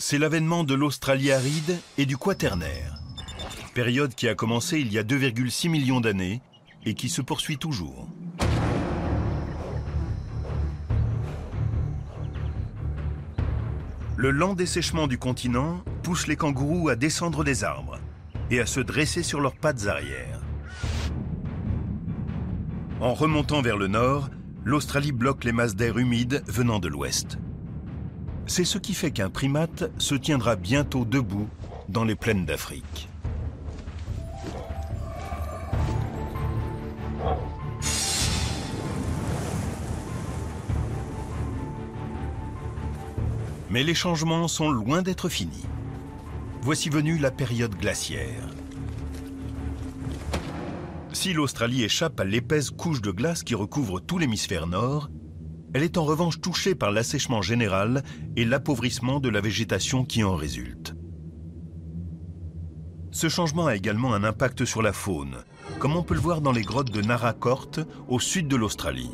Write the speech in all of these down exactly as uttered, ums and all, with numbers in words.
C'est l'avènement de l'Australie aride et du Quaternaire, période qui a commencé il y a deux virgule six millions d'années et qui se poursuit toujours. Le lent dessèchement du continent pousse les kangourous à descendre des arbres et à se dresser sur leurs pattes arrière. En remontant vers le nord, l'Australie bloque les masses d'air humides venant de l'ouest. C'est ce qui fait qu'un primate se tiendra bientôt debout dans les plaines d'Afrique. Mais les changements sont loin d'être finis. Voici venue la période glaciaire. Si l'Australie échappe à l'épaisse couche de glace qui recouvre tout l'hémisphère nord, elle est en revanche touchée par l'assèchement général et l'appauvrissement de la végétation qui en résulte. Ce changement a également un impact sur la faune, comme on peut le voir dans les grottes de Naracoorte, au sud de l'Australie.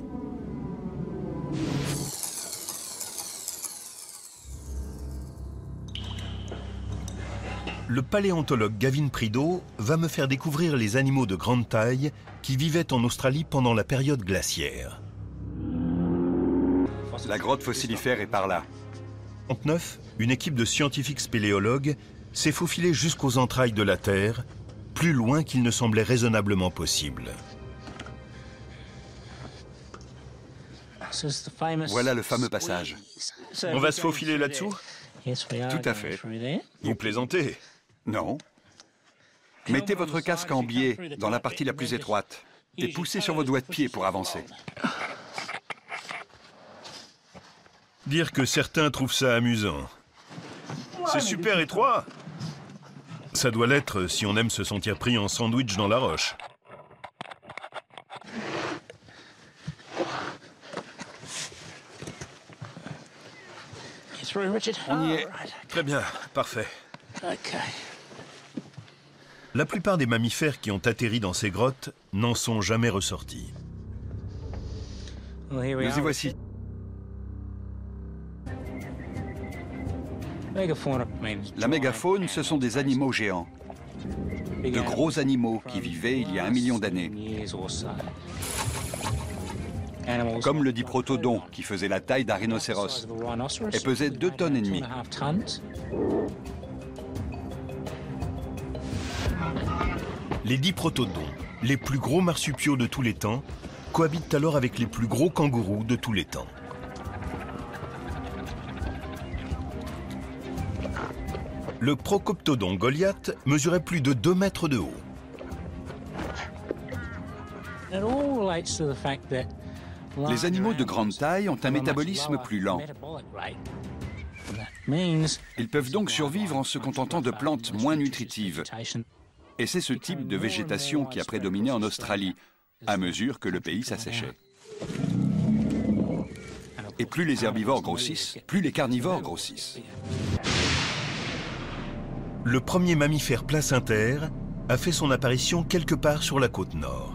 Le paléontologue Gavin Prideaux va me faire découvrir les animaux de grande taille qui vivaient en Australie pendant la période glaciaire. La grotte fossilifère est par là. En trente-neuf, une équipe de scientifiques spéléologues s'est faufilée jusqu'aux entrailles de la Terre, plus loin qu'il ne semblait raisonnablement possible. Voilà le fameux passage. On va se faufiler là-dessous? Tout à fait. Vous plaisantez? Non. Mettez votre casque en biais dans la partie la plus étroite et poussez sur vos doigts de pied pour avancer. Dire que certains trouvent ça amusant. C'est super étroit. Ça doit l'être si on aime se sentir pris en sandwich dans la roche. On y est. Très bien, parfait. La plupart des mammifères qui ont atterri dans ces grottes n'en sont jamais ressortis. Nous y voici. La mégafaune, ce sont des animaux géants. De gros animaux qui vivaient il y a un million d'années. Comme le diprotodon, qui faisait la taille d'un rhinocéros et pesait deux tonnes et demie. Les diprotodons, les plus gros marsupiaux de tous les temps, cohabitent alors avec les plus gros kangourous de tous les temps. Le Procoptodon Goliath mesurait plus de deux mètres de haut. Les animaux de grande taille ont un métabolisme plus lent. Ils peuvent donc survivre en se contentant de plantes moins nutritives. Et c'est ce type de végétation qui a prédominé en Australie, à mesure que le pays s'asséchait. Et plus les herbivores grossissent, plus les carnivores grossissent. Le premier mammifère placentaire a fait son apparition quelque part sur la côte nord.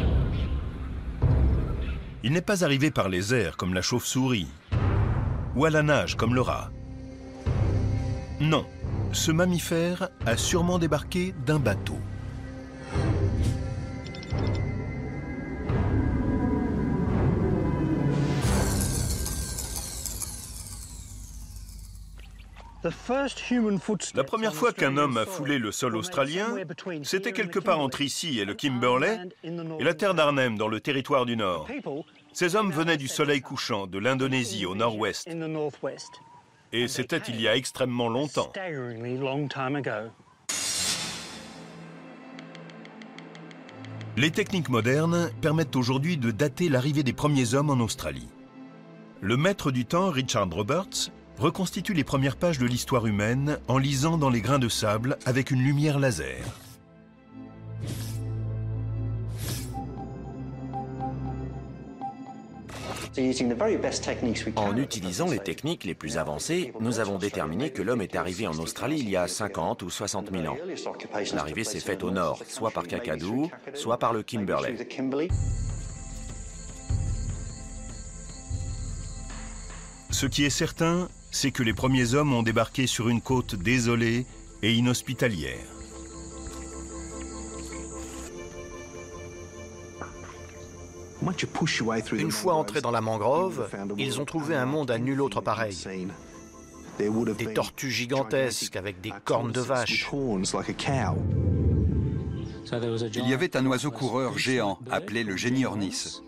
Il n'est pas arrivé par les airs comme la chauve-souris, ou à la nage comme le rat. Non, ce mammifère a sûrement débarqué d'un bateau. La première fois qu'un homme a foulé le sol australien, c'était quelque part entre ici et le Kimberley et la terre d'Arnhem dans le territoire du Nord. Ces hommes venaient du soleil couchant de l'Indonésie au nord-ouest. Et c'était il y a extrêmement longtemps. Les techniques modernes permettent aujourd'hui de dater l'arrivée des premiers hommes en Australie. Le maître du temps, Richard Roberts, reconstitue les premières pages de l'histoire humaine en lisant dans les grains de sable avec une lumière laser. En utilisant les techniques les plus avancées, nous avons déterminé que l'homme est arrivé en Australie il y a cinquante ou soixante mille ans. L'arrivée s'est faite au nord, soit par Kakadu, soit par le Kimberley. Ce qui est certain, c'est que les premiers hommes ont débarqué sur une côte désolée et inhospitalière. Une fois entrés dans la mangrove, ils ont trouvé un monde à nul autre pareil. Des tortues gigantesques avec des cornes de vache. Il y avait un oiseau coureur géant appelé le géniornis.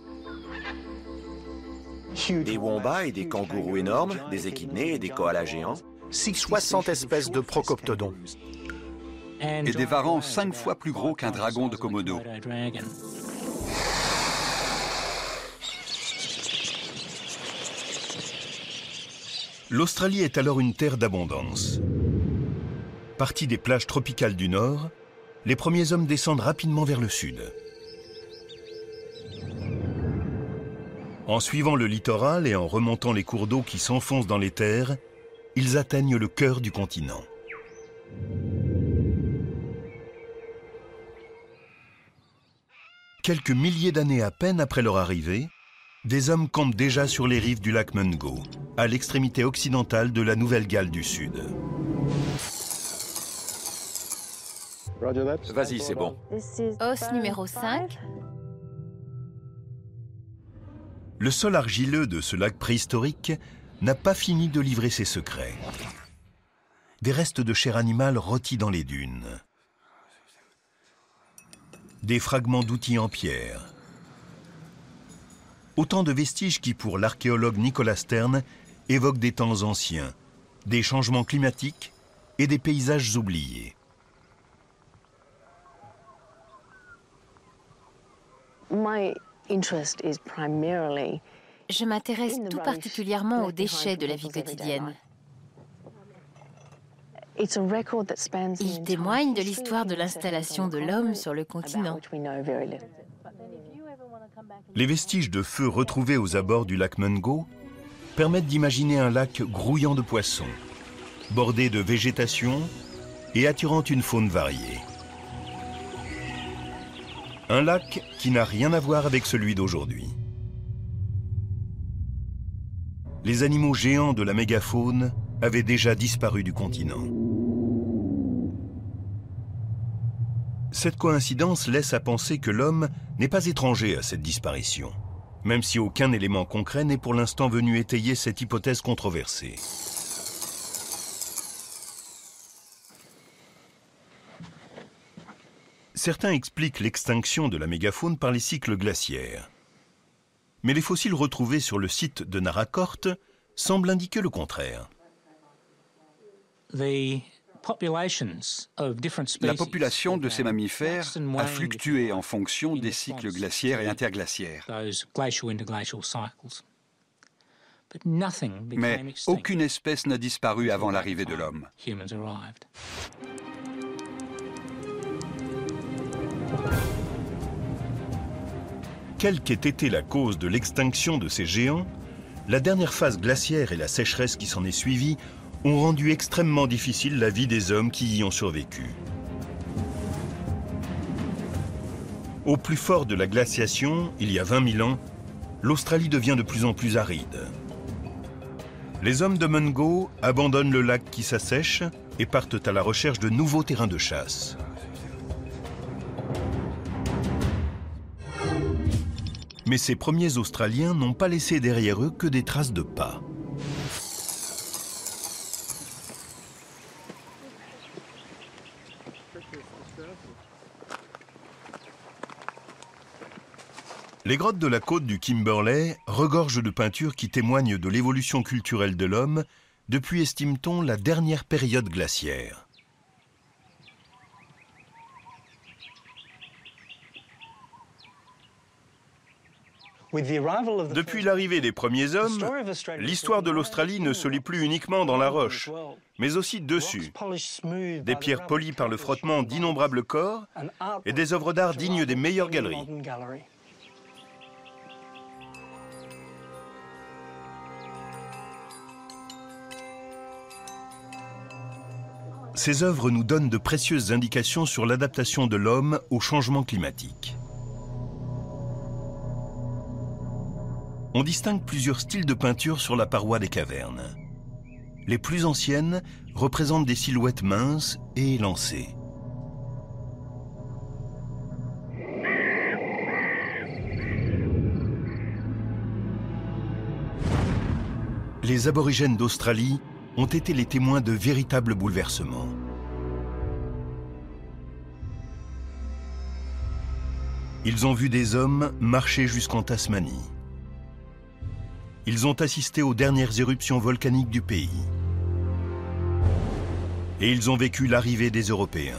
Des wombats et des kangourous énormes, des échidnés et des koalas géants. soixante espèces de procoptodons. Et des varans cinq fois plus gros qu'un dragon de Komodo. L'Australie est alors une terre d'abondance. Partis des plages tropicales du nord, les premiers hommes descendent rapidement vers le sud. En suivant le littoral et en remontant les cours d'eau qui s'enfoncent dans les terres, ils atteignent le cœur du continent. Quelques milliers d'années à peine après leur arrivée, des hommes campent déjà sur les rives du lac Mungo, à l'extrémité occidentale de la Nouvelle-Galles du Sud. Vas-y, c'est bon. Os numéro cinq. Le sol argileux de ce lac préhistorique n'a pas fini de livrer ses secrets. Des restes de chair animale rôtis dans les dunes. Des fragments d'outils en pierre. Autant de vestiges qui, pour l'archéologue Nicolas Stern, évoquent des temps anciens, des changements climatiques et des paysages oubliés. Je m'intéresse tout particulièrement aux déchets de la vie quotidienne. Ils témoignent de l'histoire de l'installation de l'homme sur le continent. Les vestiges de feu retrouvés aux abords du lac Mungo permettent d'imaginer un lac grouillant de poissons, bordé de végétation et attirant une faune variée. Un lac qui n'a rien à voir avec celui d'aujourd'hui. Les animaux géants de la mégafaune avaient déjà disparu du continent. Cette coïncidence laisse à penser que l'homme n'est pas étranger à cette disparition, même si aucun élément concret n'est pour l'instant venu étayer cette hypothèse controversée. Certains expliquent l'extinction de la mégafaune par les cycles glaciaires. Mais les fossiles retrouvés sur le site de Naracoorte semblent indiquer le contraire. La population de ces mammifères a fluctué en fonction des cycles glaciaires et interglaciaires. Mais aucune espèce n'a disparu avant l'arrivée de l'homme. Quelle qu'ait été la cause de l'extinction de ces géants, la dernière phase glaciaire et la sécheresse qui s'en est suivie ont rendu extrêmement difficile la vie des hommes qui y ont survécu. Au plus fort de la glaciation, il y a vingt mille ans, l'Australie devient de plus en plus aride. Les hommes de Mungo abandonnent le lac qui s'assèche et partent à la recherche de nouveaux terrains de chasse. Mais ces premiers Australiens n'ont pas laissé derrière eux que des traces de pas. Les grottes de la côte du Kimberley regorgent de peintures qui témoignent de l'évolution culturelle de l'homme depuis, estime-t-on, la dernière période glaciaire. Depuis l'arrivée des premiers hommes, l'histoire de l'Australie ne se lit plus uniquement dans la roche, mais aussi dessus. Des pierres polies par le frottement d'innombrables corps et des œuvres d'art dignes des meilleures galeries. Ces œuvres nous donnent de précieuses indications sur l'adaptation de l'homme au changement climatique. On distingue plusieurs styles de peinture sur la paroi des cavernes. les plus anciennes représentent des silhouettes minces et élancées. Les aborigènes d'Australie ont été les témoins de véritables bouleversements. Ils ont vu des hommes marcher jusqu'en Tasmanie. Ils ont assisté aux dernières éruptions volcaniques du pays. Et ils ont vécu l'arrivée des Européens.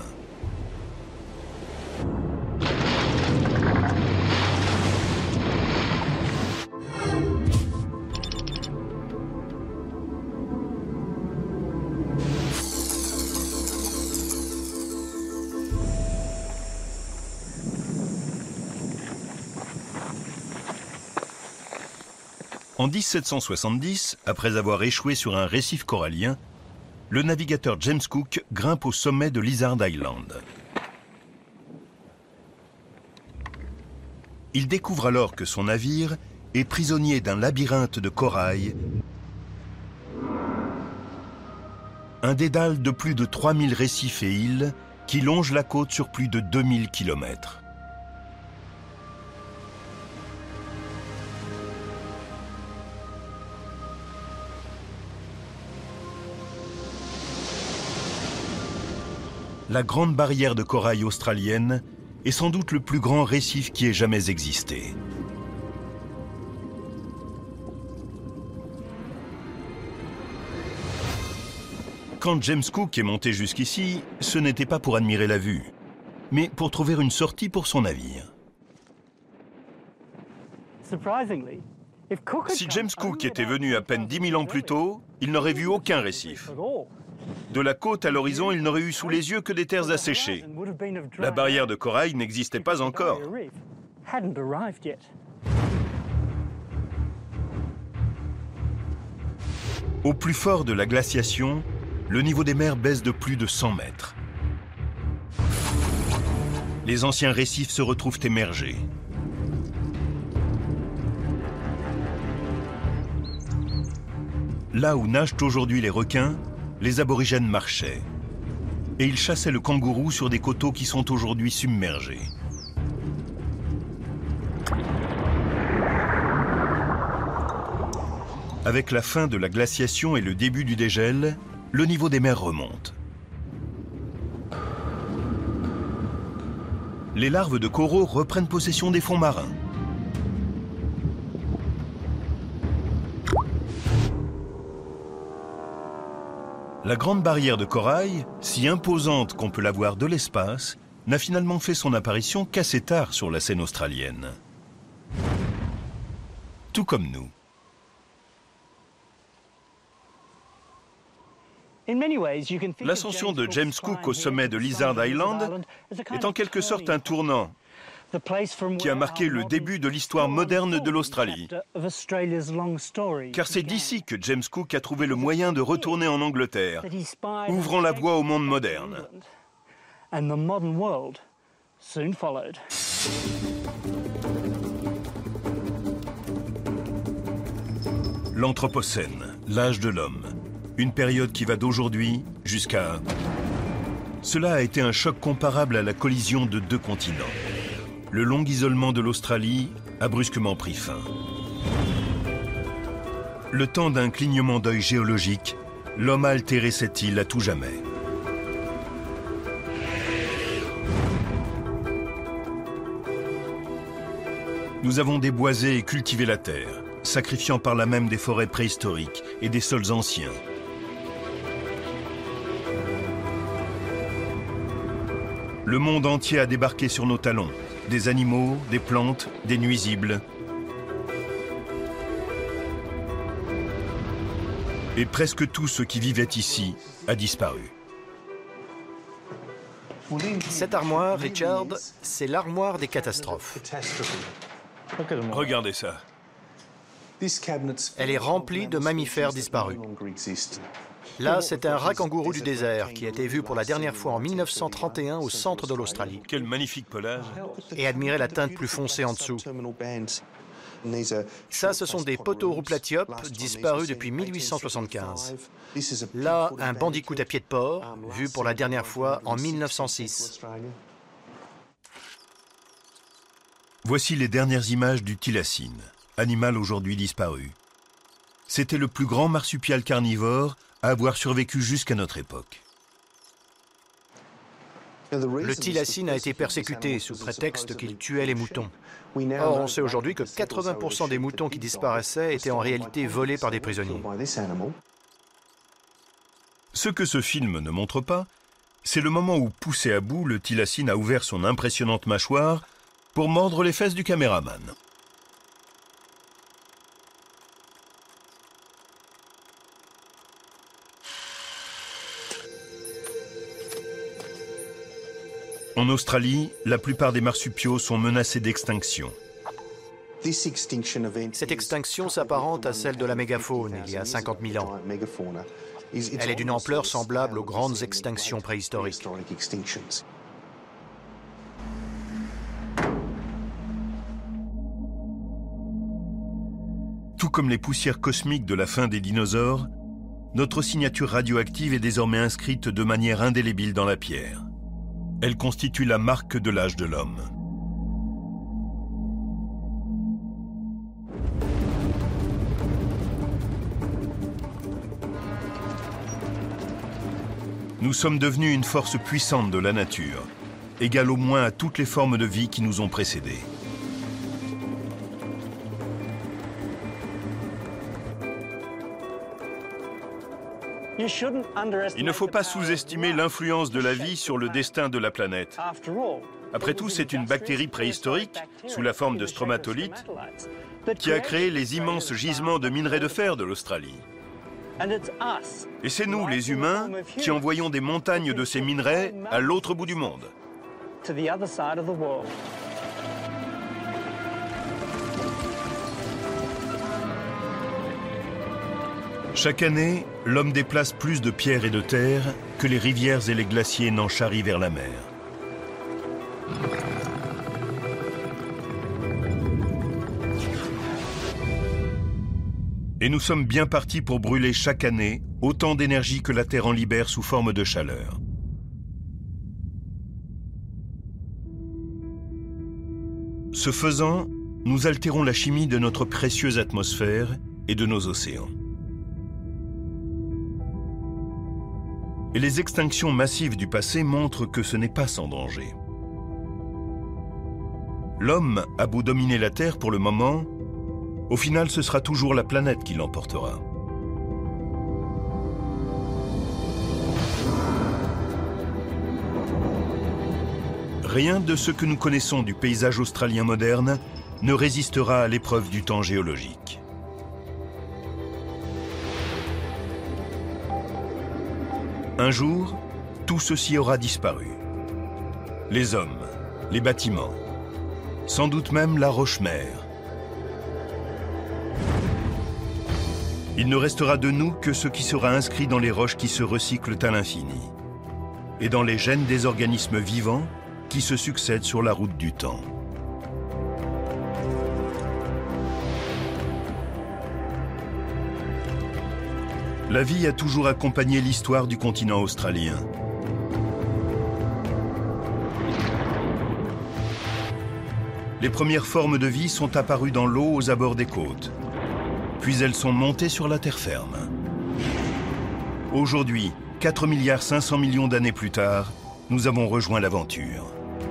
En mille sept cent soixante-dix, après avoir échoué sur un récif corallien, le navigateur James Cook grimpe au sommet de Lizard Island. Il découvre alors que son navire est prisonnier d'un labyrinthe de corail, un dédale de plus de trois mille récifs et îles qui longe la côte sur plus de deux mille kilomètres. La grande barrière de corail australienne est sans doute le plus grand récif qui ait jamais existé. Quand James Cook est monté jusqu'ici, ce n'était pas pour admirer la vue, mais pour trouver une sortie pour son navire. Si James Cook était venu à peine dix mille ans plus tôt, il n'aurait vu aucun récif. De la côte à l'horizon, il n'aurait eu sous les yeux que des terres asséchées. La barrière de corail n'existait pas encore. Au plus fort de la glaciation, le niveau des mers baisse de plus de cent mètres. Les anciens récifs se retrouvent émergés. Là où nagent aujourd'hui les requins, les aborigènes marchaient. Et ils chassaient le kangourou sur des coteaux qui sont aujourd'hui submergés. Avec la fin de la glaciation et le début du dégel, le niveau des mers remonte. Les larves de coraux reprennent possession des fonds marins. La grande barrière de corail, si imposante qu'on peut la voir de l'espace, n'a finalement fait son apparition qu'assez tard sur la scène australienne. Tout comme nous. L'ascension de James Cook au sommet de Lizard Island est en quelque sorte un tournant qui a marqué le début de l'histoire moderne de l'Australie. Car c'est d'ici que James Cook a trouvé le moyen de retourner en Angleterre, ouvrant la voie au monde moderne. L'Anthropocène, l'âge de l'homme, une période qui va d'aujourd'hui jusqu'à... Cela a été un choc comparable à la collision de deux continents. Le long isolement de l'Australie a brusquement pris fin. Le temps d'un clignement d'œil géologique, l'homme a altéré cette île à tout jamais. Nous avons déboisé et cultivé la terre, sacrifiant par là même des forêts préhistoriques et des sols anciens. Le monde entier a débarqué sur nos talons. Des animaux, des plantes, des nuisibles. Et presque tout ce qui vivait ici a disparu. Cette armoire, Richard, c'est l'armoire des catastrophes. Regardez ça. Elle est remplie de mammifères disparus. Là, c'est un rat kangourou du désert qui a été vu pour la dernière fois en mille neuf cent trente et un au centre de l'Australie. Quel magnifique pelage. Et admirez la teinte plus foncée en dessous. Ça, ce sont des Potorouplatiopes disparus depuis mille huit cent soixante-quinze. Là, un bandicoot à pied de porc, vu pour la dernière fois en mille neuf cent six. Voici les dernières images du thylacine, animal aujourd'hui disparu. C'était le plus grand marsupial carnivore à avoir survécu jusqu'à notre époque. Le thylacine a été persécuté sous prétexte qu'il tuait les moutons. Or, on sait aujourd'hui que quatre-vingts pour cent des moutons qui disparaissaient étaient en réalité volés par des prisonniers. Ce que ce film ne montre pas, c'est le moment où, poussé à bout, le thylacine a ouvert son impressionnante mâchoire pour mordre les fesses du caméraman. En Australie, la plupart des marsupiaux sont menacés d'extinction. Cette extinction s'apparente à celle de la mégafaune il y a cinquante mille ans. Elle est d'une ampleur semblable aux grandes extinctions préhistoriques. Tout comme les poussières cosmiques de la fin des dinosaures, notre signature radioactive est désormais inscrite de manière indélébile dans la pierre. Elle constitue la marque de l'âge de l'homme. Nous sommes devenus une force puissante de la nature, égale au moins à toutes les formes de vie qui nous ont précédés. Il ne faut pas sous-estimer l'influence de la vie sur le destin de la planète. Après tout, c'est une bactérie préhistorique, sous la forme de stromatolites, qui a créé les immenses gisements de minerais de fer de l'Australie. Et c'est nous, les humains, qui envoyons des montagnes de ces minerais à l'autre bout du monde. Chaque année, l'homme déplace plus de pierres et de terre que les rivières et les glaciers n'en charrient vers la mer. Et nous sommes bien partis pour brûler chaque année autant d'énergie que la Terre en libère sous forme de chaleur. Ce faisant, nous altérons la chimie de notre précieuse atmosphère et de nos océans. Et les extinctions massives du passé montrent que ce n'est pas sans danger. L'homme a beau dominer la Terre pour le moment, au final ce sera toujours la planète qui l'emportera. Rien de ce que nous connaissons du paysage australien moderne ne résistera à l'épreuve du temps géologique. Un jour, tout ceci aura disparu. Les hommes, les bâtiments, sans doute même la roche-mère. Il ne restera de nous que ce qui sera inscrit dans les roches qui se recyclent à l'infini et dans les gènes des organismes vivants qui se succèdent sur la route du temps. La vie a toujours accompagné l'histoire du continent australien. Les premières formes de vie sont apparues dans l'eau aux abords des côtes. Puis elles sont montées sur la terre ferme. Aujourd'hui, quatre milliards cinq cents millions d'années plus tard, nous avons rejoint l'aventure.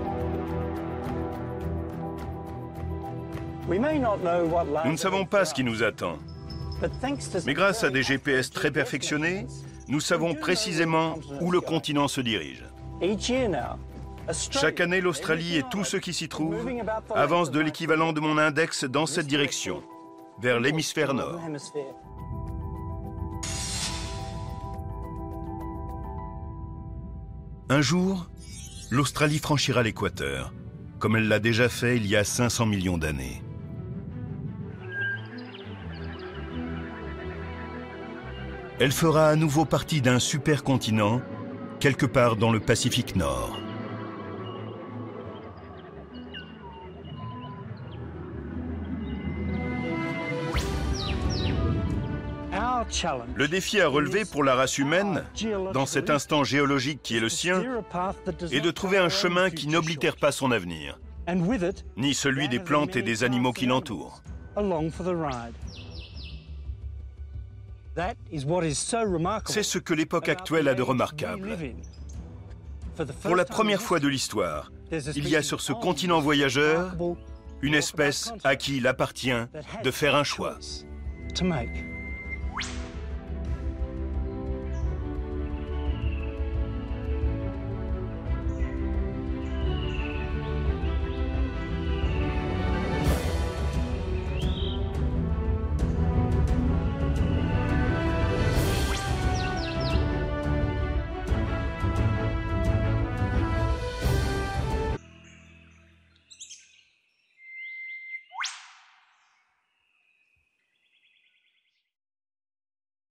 Nous ne savons pas ce qui nous attend. Mais grâce à des G P S très perfectionnés, nous savons précisément où le continent se dirige. Chaque année, l'Australie et tout ce qui s'y trouve avancent de l'équivalent de mon index dans cette direction, vers l'hémisphère nord. Un jour, l'Australie franchira l'équateur, comme elle l'a déjà fait il y a cinq cents millions d'années. Elle fera à nouveau partie d'un supercontinent, quelque part dans le Pacifique Nord. Le défi à relever pour la race humaine, dans cet instant géologique qui est le sien, est de trouver un chemin qui n'oblitère pas son avenir, ni celui des plantes et des animaux qui l'entourent. C'est ce que l'époque actuelle a de remarquable. Pour la première fois de l'histoire, il y a sur ce continent voyageur une espèce à qui il appartient de faire un choix. To make.